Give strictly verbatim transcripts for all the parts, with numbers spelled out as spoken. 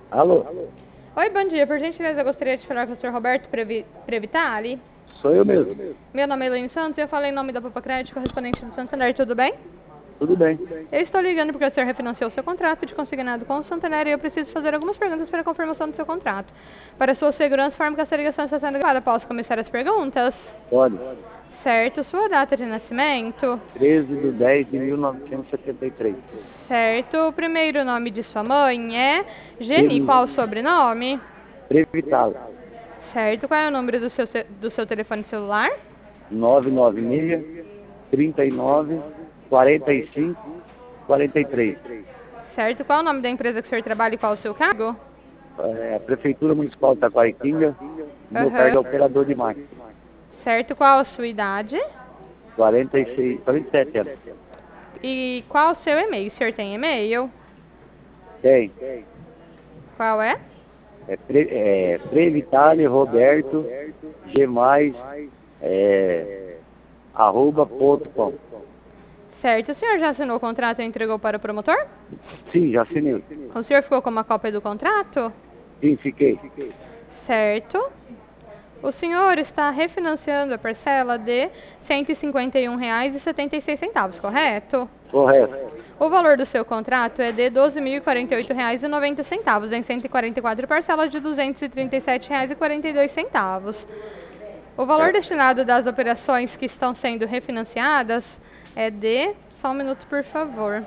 Alô, Oi, bom dia. Por gentileza, eu gostaria de falar com o senhor Roberto Previ Previtali. sou eu mesmo. Meu nome é Elaine Santos e eu falei em nome da Papa Crédito, correspondente do Santander, tudo bem? Tudo bem? Eu estou ligando porque o senhor refinanciou seu contrato de consignado com o Santander e eu preciso fazer algumas perguntas para a confirmação do seu contrato. Para sua segurança, informo que essa ligação está sendo gravada. Posso começar as perguntas? Pode. Certo. Sua data de nascimento? treze de dez de mil novecentos e setenta e três. Certo. O primeiro nome de sua mãe é Geni. Geni. Qual o sobrenome? Previtalo. Certo. Qual é o número do seu, ce- do seu telefone celular? nove nove seis, trinta e nove, quarenta e cinco, quarenta e três. Certo. Qual é o nome da empresa que o senhor trabalha e qual o seu cargo? É, a Prefeitura Municipal de Taquaritinga, meu Aham. cargo é operador de máquina. Certo. Qual a sua idade? quarenta e seis, quarenta e sete anos. E qual o seu e-mail? O senhor tem e-mail? Tem. Qual é? É, pre, é Previtale Roberto G mais é, arroba ponto com. Certo. O senhor já assinou o contrato e entregou para o promotor? Sim, já assinei. O senhor ficou com uma cópia do contrato? Sim, fiquei. Certo. O senhor está refinanciando a parcela de cento e cinquenta e um reais e setenta e seis centavos, correto? Correto. O valor do seu contrato é de doze mil e quarenta e oito reais e noventa centavos, em cento e quarenta e quatro parcelas de duzentos e trinta e sete reais e quarenta e dois centavos. O valor destinado das operações que estão sendo refinanciadas é de... Só um minuto, por favor.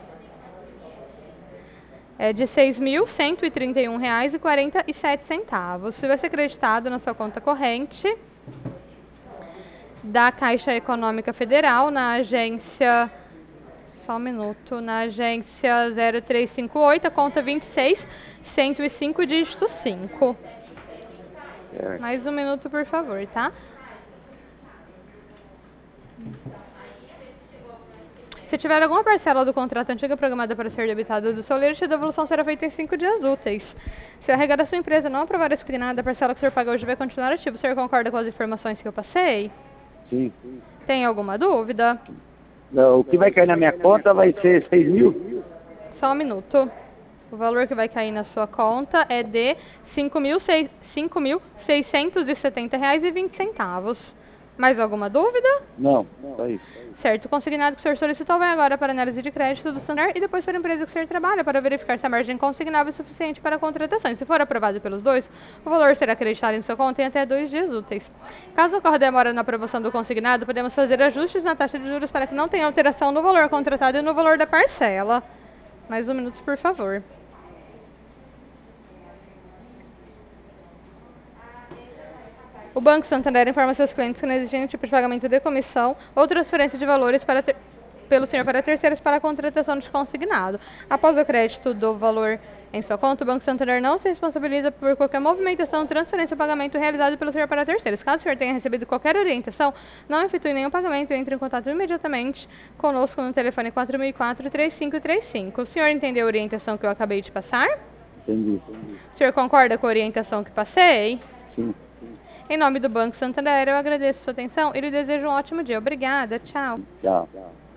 É de seis mil cento e trinta e um reais e quarenta e sete centavos. Se vai ser acreditado na sua conta corrente da Caixa Econômica Federal, na agência... Só um minuto. Na agência zero três cinco oito, a conta vinte e seis, cento e cinco, dígito cinco. É. Mais um minuto, por favor, tá? Se tiver alguma parcela do contrato antiga programada para ser debitada do seu leite, a devolução será feita em cinco dias úteis. Se a regra da sua empresa não aprovar esse nada, a parcela que o senhor pagou hoje vai continuar ativa. O senhor concorda com as informações que eu passei? Sim. Tem alguma dúvida? Não, o que vai cair na minha conta vai ser seis mil? Só um minuto. O valor que vai cair na sua conta é de cinco mil seiscentos e setenta reais e vinte centavos. Mais alguma dúvida? Não, só isso. Certo, o consignado que o senhor solicitou vai agora para a análise de crédito do Santander e depois para a empresa que o senhor trabalha para verificar se a margem consignável é suficiente para a contratação. E se for aprovado pelos dois, o valor será acreditado em sua conta em até dois dias úteis. Caso ocorra demora na aprovação do consignado, podemos fazer ajustes na taxa de juros para que não tenha alteração no valor contratado e no valor da parcela. Mais um minuto, por favor. O Banco Santander informa seus clientes que não existe nenhum tipo de pagamento de comissão ou transferência de valores para ter, pelo senhor para terceiros para a contratação de consignado. Após o crédito do valor em sua conta, o Banco Santander não se responsabiliza por qualquer movimentação, transferência ou pagamento realizado pelo senhor para terceiros. Caso o senhor tenha recebido qualquer orientação, não efetue nenhum pagamento e entre em contato imediatamente conosco no telefone quatro mil e quatro, três cinco três cinco. O senhor entendeu a orientação que eu acabei de passar? Entendi. O senhor concorda com a orientação que passei? Sim. Em nome do Banco Santander, eu agradeço a sua atenção e lhe desejo um ótimo dia. Obrigada, tchau. Tchau.